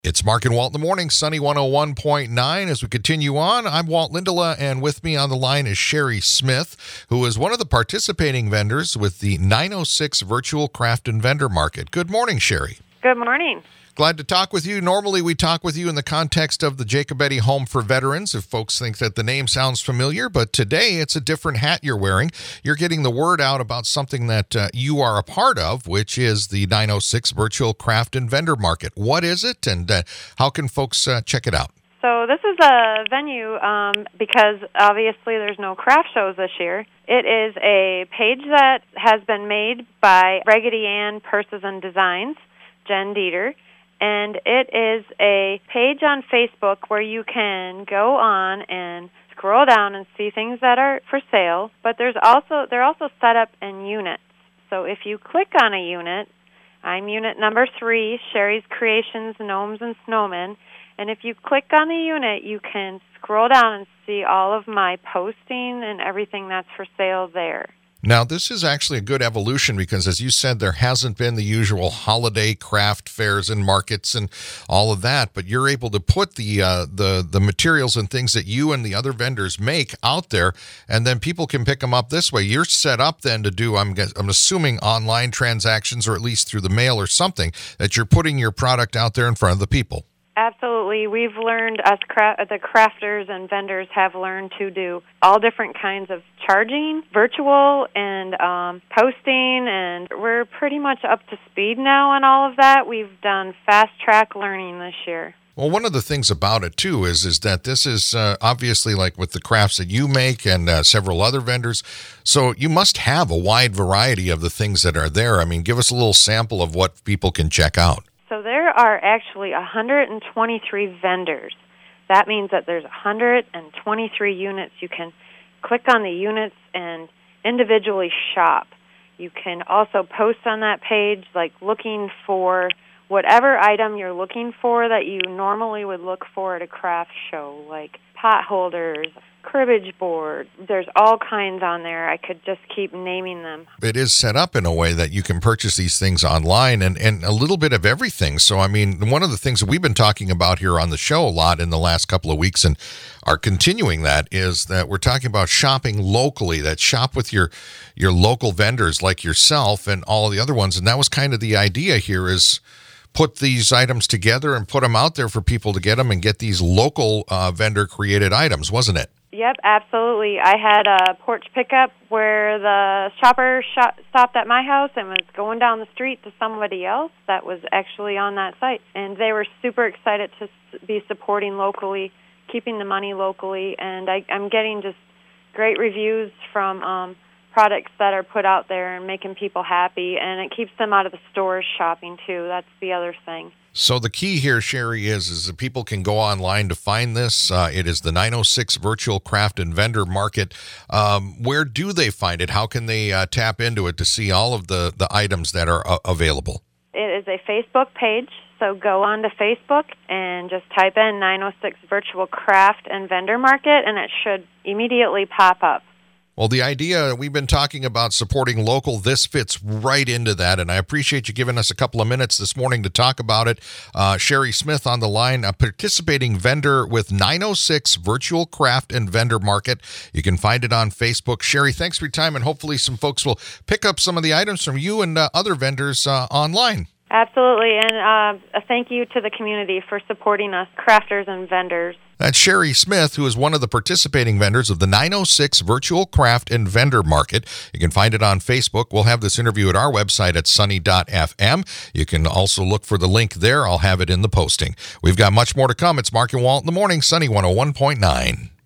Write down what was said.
It's Mark and Walt in the morning, Sunny 101.9. As we continue on, I'm Walt Lindola, and with me on the line is Sherry Smith, who is one of the participating vendors with the 906 Virtual Craft and Vendor Market. Good morning, Sherry. Good morning. Glad to talk with you. Normally, we talk with you in the context of the Jacobetti Home for Veterans, if folks think that the name sounds familiar. But today, it's a different hat you're wearing. You're getting the word out about something that you are a part of, which is the 906 Virtual Craft and Vendor Market. What is it, and how can folks check it out? So this is a venue because obviously there's no craft shows this year. It is a page that has been made by Raggedy Ann Purses and Designs, Jen Dieter. And it is a page on Facebook where you can go on and scroll down and see things that are for sale. But they're also set up in units. So if you click on a unit, I'm unit number 3, Sherry's Creations, Gnomes and Snowmen. And if you click on the unit, you can scroll down and see all of my posting and everything that's for sale there. Now, this is actually a good evolution because, as you said, there hasn't been the usual holiday craft fairs and markets and all of that, but you're able to put the materials and things that you and the other vendors make out there, and then people can pick them up this way. You're set up then to do, I'm assuming, online transactions, or at least through the mail or something, that you're putting your product out there in front of the people. Absolutely. We've learned, the crafters and vendors have learned to do all different kinds of charging, virtual, and posting, and we're pretty much up to speed now on all of that. We've done fast-track learning this year. Well, one of the things about it, too, is that this is obviously like with the crafts that you make and several other vendors, so you must have a wide variety of the things that are there. I mean, give us a little sample of what people can check out. So there are actually 123 vendors. That means that there's 123 units. You can click on the units and individually shop. You can also post on that page, like looking for whatever item you're looking for that you normally would look for at a craft show, like pot holders, cribbage board. There's all kinds on there. I could just keep naming them. It is set up in a way that you can purchase these things online and a little bit of everything. So, I mean, one of the things that we've been talking about here on the show a lot in the last couple of weeks and are continuing that is that we're talking about shopping locally, that shop with your local vendors like yourself and all of the other ones. And that was kind of the idea here is put these items together and put them out there for people to get them and get these local vendor-created items, wasn't it? Yep, absolutely. I had a porch pickup where the shopper stopped at my house and was going down the street to somebody else that was actually on that site. And they were super excited to be supporting locally, keeping the money locally. And I'm getting just great reviews from products that are put out there and making people happy. And it keeps them out of the stores shopping, too. That's the other thing. So the key here, Sherry, is that people can go online to find this. It is the 906 Virtual Craft and Vendor Market. Where do they find it? How can they tap into it to see all of the items that are available? It is a Facebook page, so go on to Facebook and just type in 906 Virtual Craft and Vendor Market, and it should immediately pop up. Well, the idea we've been talking about supporting local, this fits right into that, and I appreciate you giving us a couple of minutes this morning to talk about it. Sherry Smith on the line, a participating vendor with 906 Virtual Craft and Vendor Market. You can find it on Facebook. Sherry, thanks for your time, and hopefully some folks will pick up some of the items from you and other vendors online. Absolutely, and a thank you to the community for supporting us, crafters and vendors. That's Sherry Smith, who is one of the participating vendors of the 906 Virtual Craft and Vendor Market. You can find it on Facebook. We'll have this interview at our website at sunny.fm. You can also look for the link there. I'll have it in the posting. We've got much more to come. It's Mark and Walt in the morning, Sunny 101.9.